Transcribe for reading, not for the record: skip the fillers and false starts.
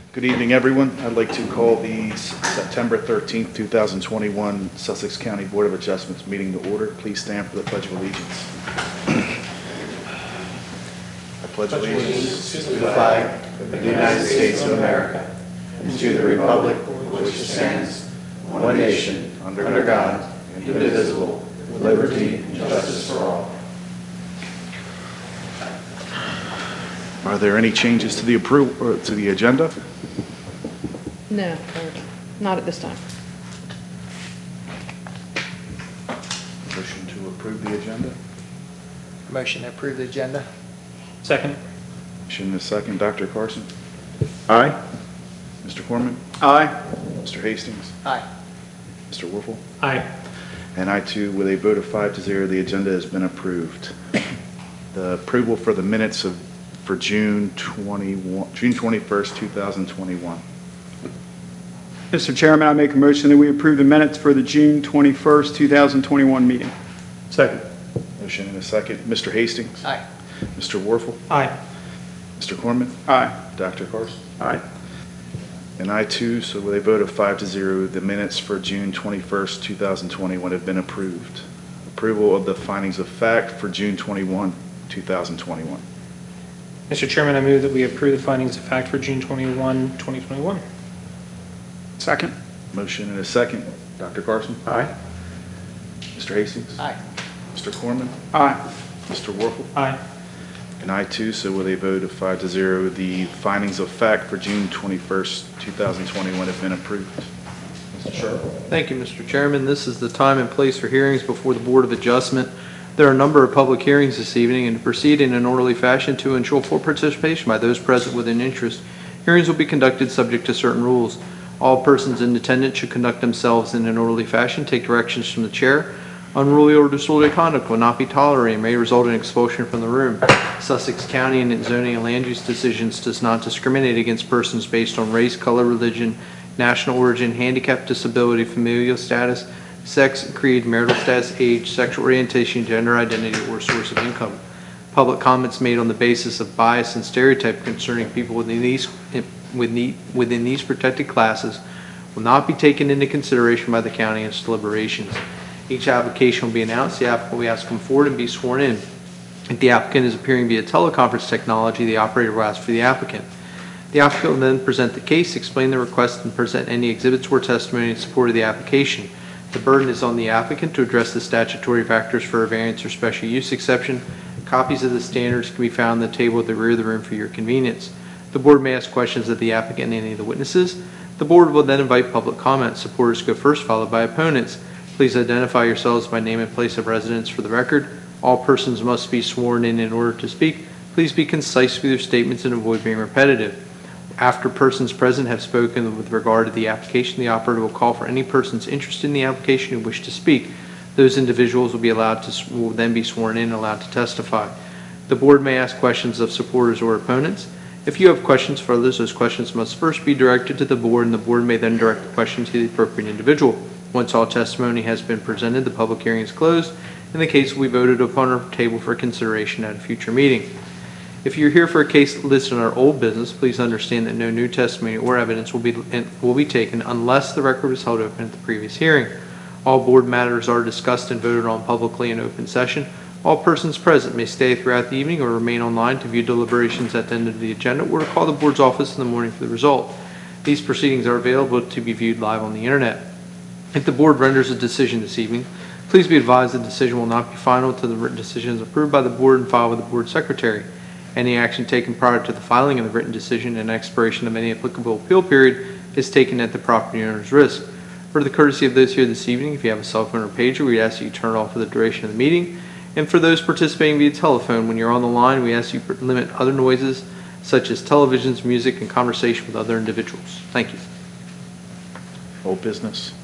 Good evening, everyone. I'd like to call the September 13th, 2021 Sussex County Board of Adjustments meeting to order. Please stand for the Pledge of Allegiance. I pledge allegiance to the flag of the United States of America and to the republic for which it stands, one nation, under God, indivisible, with liberty and justice for all. Are there any changes to the approval or to the agenda? No, not at this time. Motion to approve the agenda. Motion to approve the agenda. Second. Motion and a second. Dr. Carson? Aye. Mr. Corman? Aye. Mr. Hastings? Aye. Mr. Werfel? Aye. And I too, with a vote of 5-0, the agenda has been approved. The approval for the minutes for June 21st, 2021. Mr. Chairman, I make a motion that we approve the minutes for the June 21st, 2021 meeting. Second. Motion and a second. Mr. Hastings? Aye. Mr. Werfel? Aye. Mr. Corman? Aye. Dr. Carson? Aye. And I too, so with a vote of 5-0, the minutes for June 21st, 2021 have been approved. Approval of the findings of fact for June 21, 2021. Mr. Chairman, I move that we approve the findings of fact for June 21, 2021. Second. Motion and a second. Dr. Carson? Aye. Mr. Hastings? Aye. Mr. Corman? Aye. Mr. Werfel? Aye. And I too, so with a vote of 5-0, the findings of fact for June 21st, 2021 have been approved. Mr. Sherrill? Thank you, Mr. Chairman. This is the time and place for hearings before the Board of Adjustment. There are a number of public hearings this evening, and to proceed in an orderly fashion to ensure full participation by those present with an interest, hearings will be conducted subject to certain rules. All persons in attendance should conduct themselves in an orderly fashion, take directions from the chair. Unruly or disorderly conduct will not be tolerated and may result in expulsion from the room. Sussex County in its zoning and land use decisions does not discriminate against persons based on race, color, religion, national origin, handicap, disability, familial status, sex, creed, marital status, age, sexual orientation, gender identity, or source of income. Public comments made on the basis of bias and stereotype concerning people within these protected classes will not be taken into consideration by the county in its deliberations. Each application will be announced. The applicant will be asked to come forward and be sworn in. If the applicant is appearing via teleconference technology, the operator will ask for the applicant. The applicant will then present the case, explain the request, and present any exhibits or testimony in support of the application. The burden is on the applicant to address the statutory factors for a variance or special use exception. Copies of the standards can be found on the table at the rear of the room for your convenience. The board may ask questions of the applicant and any of the witnesses. The board will then invite public comment. Supporters go first, followed by opponents. Please identify yourselves by name and place of residence for the record. All persons must be sworn in order to speak. Please be concise with your statements and avoid being repetitive. After persons present have spoken with regard to the application, the operator will call for any persons interested in the application who wish to speak. Those individuals will then be sworn in and allowed to testify. The board may ask questions of supporters or opponents. If you have questions for others, those questions must first be directed to the board, and the board may then direct the question to the appropriate individual. Once all testimony has been presented, the public hearing is closed, and the case will be voted upon or table for consideration at a future meeting. If you're here for a case listed in our old business, please understand that no new testimony or evidence will be taken unless the record was held open at the previous hearing. All board matters are discussed and voted on publicly in open session. All persons present may stay throughout the evening or remain online to view deliberations at the end of the agenda or to call the board's office in the morning for the result. These proceedings are available to be viewed live on the internet. If the board renders a decision this evening, please be advised the decision will not be final until the written decision is approved by the board and filed with the board secretary. Any action taken prior to the filing of the written decision and expiration of any applicable appeal period is taken at the property owner's risk. For the courtesy of those here this evening, if you have a cell phone or pager, we ask that you turn it off for the duration of the meeting. And for those participating via telephone, when you're on the line, we ask you to limit other noises such as televisions, music, and conversation with other individuals. Thank you. Old business.